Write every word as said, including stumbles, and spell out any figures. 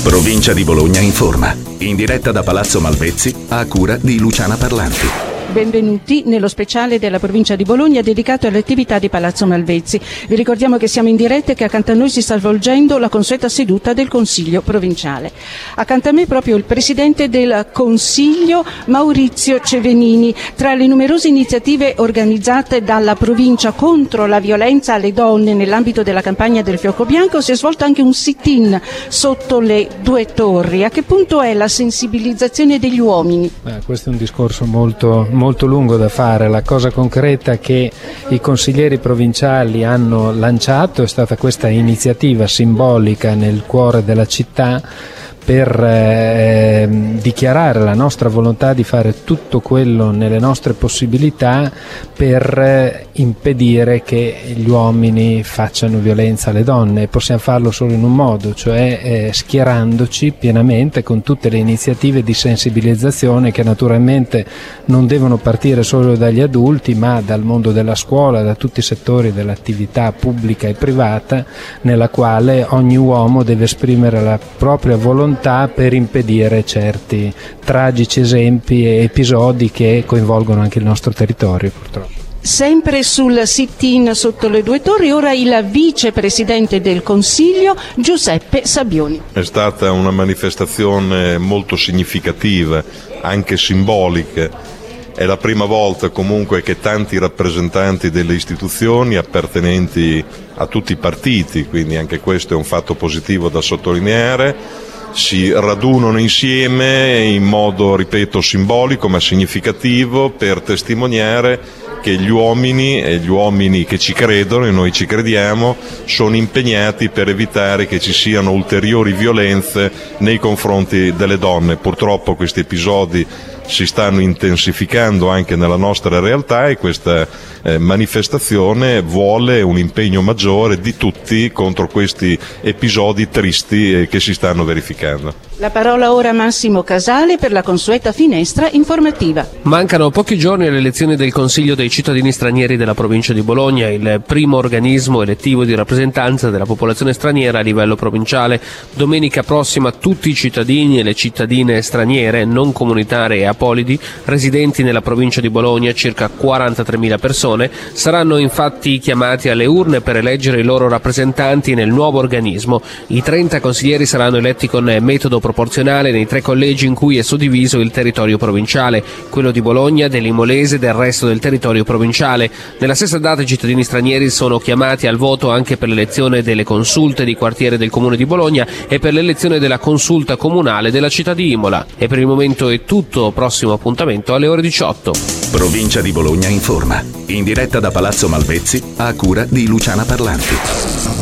Provincia di Bologna informa. In diretta da Palazzo Malvezzi, a cura di Luciana Parlanti. Benvenuti nello speciale della provincia di Bologna dedicato alle attività di Palazzo Malvezzi. Vi ricordiamo che siamo in diretta e che accanto a noi si sta svolgendo la consueta seduta del Consiglio provinciale. Accanto a me proprio il Presidente del Consiglio, Maurizio Cevenini. Tra le numerose iniziative organizzate dalla provincia contro la violenza alle donne nell'ambito della campagna del Fiocco Bianco si è svolto anche un sit-in sotto le due torri. A che punto è la sensibilizzazione degli uomini? Eh, questo è un discorso molto molto lungo da fare. La cosa concreta che i consiglieri provinciali hanno lanciato è stata questa iniziativa simbolica nel cuore della città per eh, dichiarare la nostra volontà di fare tutto quello nelle nostre possibilità per eh, impedire che gli uomini facciano violenza alle donne. E possiamo farlo solo in un modo, cioè eh, schierandoci pienamente con tutte le iniziative di sensibilizzazione che naturalmente non devono partire solo dagli adulti, ma dal mondo della scuola, da tutti i settori dell'attività pubblica e privata, nella quale ogni uomo deve esprimere la propria volontà per impedire certi tragici esempi e episodi che coinvolgono anche il nostro territorio, purtroppo. Sempre sul sit-in sotto le due torri, ora il vicepresidente del Consiglio Giuseppe Sabioni. È stata una manifestazione molto significativa, anche simbolica. È la prima volta comunque che tanti rappresentanti delle istituzioni appartenenti a tutti i partiti, quindi anche questo è un fatto positivo da sottolineare, si radunano insieme in modo, ripeto, simbolico ma significativo per testimoniare che gli uomini e gli uomini che ci credono e noi ci crediamo sono impegnati per evitare che ci siano ulteriori violenze nei confronti delle donne. Purtroppo questi episodi si stanno intensificando anche nella nostra realtà e questa eh, manifestazione vuole un impegno maggiore di tutti contro questi episodi tristi eh, che si stanno verificando. La parola ora a Massimo Casale per la consueta finestra informativa. Mancano pochi giorni alle elezioni del Consiglio dei cittadini stranieri della provincia di Bologna, il primo organismo elettivo di rappresentanza della popolazione straniera a livello provinciale. Domenica prossima tutti i cittadini e le cittadine straniere, non comunitarie e apolidi, residenti nella provincia di Bologna, circa quarantatremila persone, saranno infatti chiamati alle urne per eleggere i loro rappresentanti nel nuovo organismo. I trenta consiglieri saranno eletti con metodo proporzionale nei tre collegi in cui è suddiviso il territorio provinciale, quello di Bologna, dell'Imolese e del resto del territorio provinciale. Nella stessa data i cittadini stranieri sono chiamati al voto anche per l'elezione delle consulte di quartiere del comune di Bologna e per l'elezione della consulta comunale della città di Imola. E per il momento è tutto, prossimo appuntamento alle ore diciotto. Provincia di Bologna informa. In diretta da Palazzo Malvezzi, a cura di Luciana Parlanti.